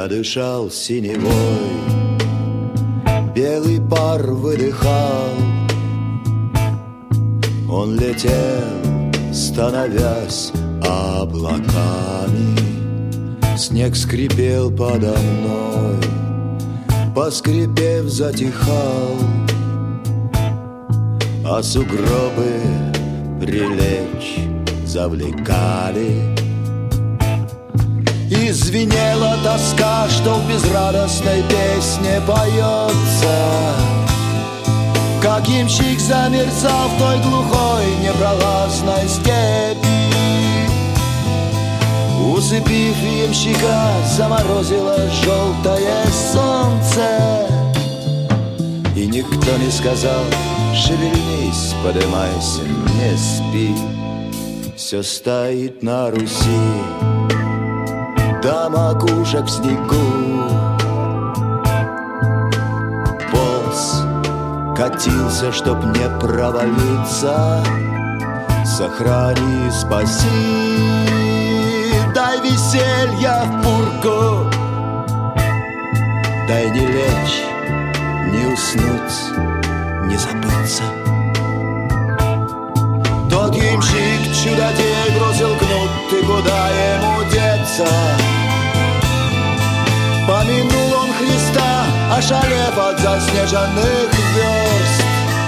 Я дышал синевой, белый пар выдыхал. Он летел, становясь облаками. Снег скрипел подо мной, поскрипев, затихал. А сугробы прилечь завлекали. И звенела тоска, что в безрадостной песне поется. Как ямщик замерзал в той глухой непролазной степи. Усыпив ямщика, заморозило желтое солнце. И никто не сказал: шевельнись, подымайся, не спи. Все стоит на Руси до макушек в снегу. Полз, катился, чтоб не провалиться. Сохрани, спаси, дай веселья в пургу. Дай не лечь, не уснуть, не забыться. Тот ямщик чудодей бросил кнут, и куда ему деться? Помянул он Христа, ошалев от заснеженных верст.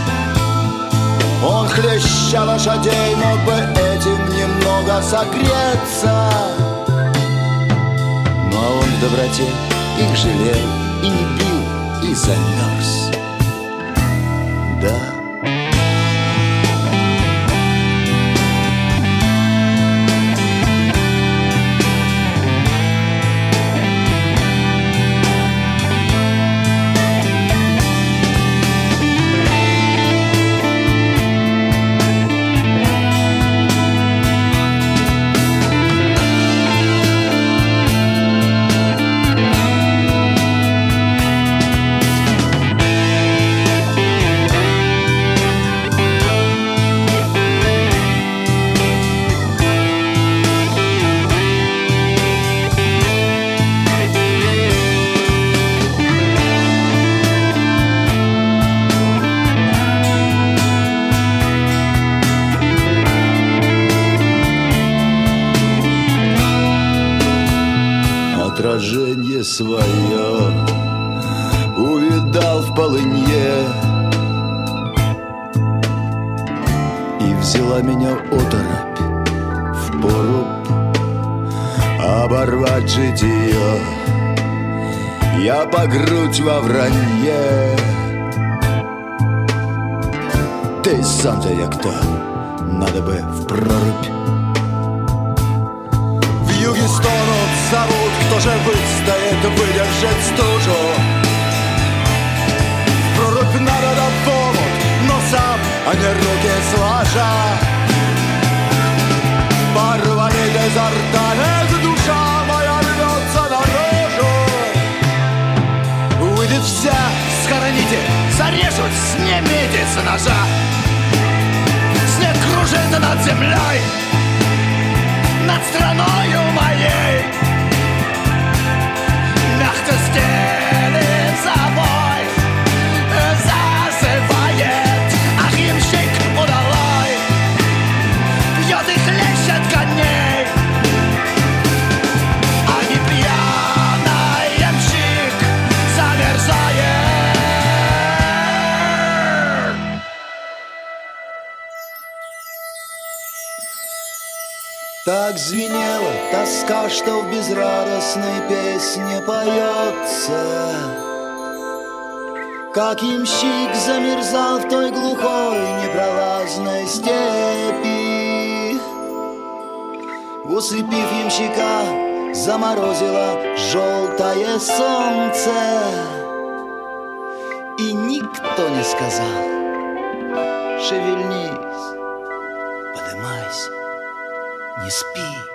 Он, хлеща лошадей, мог бы этим немного согреться. Но он в доброте их жалел и не бил, и замерз. Да. Отражение свое увидал в полынье, и взяла меня оторопь в поруб оборвать житие. Я по грудь во вранье. Ты сам-то я кто? Надо бы в прорубь. В юге стонут, зовут, кто же выстоит, выдержать стужу. В прорубь надо до помут, но сам, а не руки сложа. Порванит изо рта, эта душа моя рвется наружу. Выйдет вся, схороните, зарежут, снимите с ножа. Снег кружится над землей, над страною моей. Мягко стелит собой, зазывает. Ах, ямщик удалой, пьет и хлещет коней. А не пьяный ямщик замерзает. Так звенела тоска, что в безрадостной песне поется. Как ямщик замерзал в той глухой непролазной степи. Усыпив ямщика, заморозило желтое солнце. И никто не сказал: шевельнись, подымайся, не спи.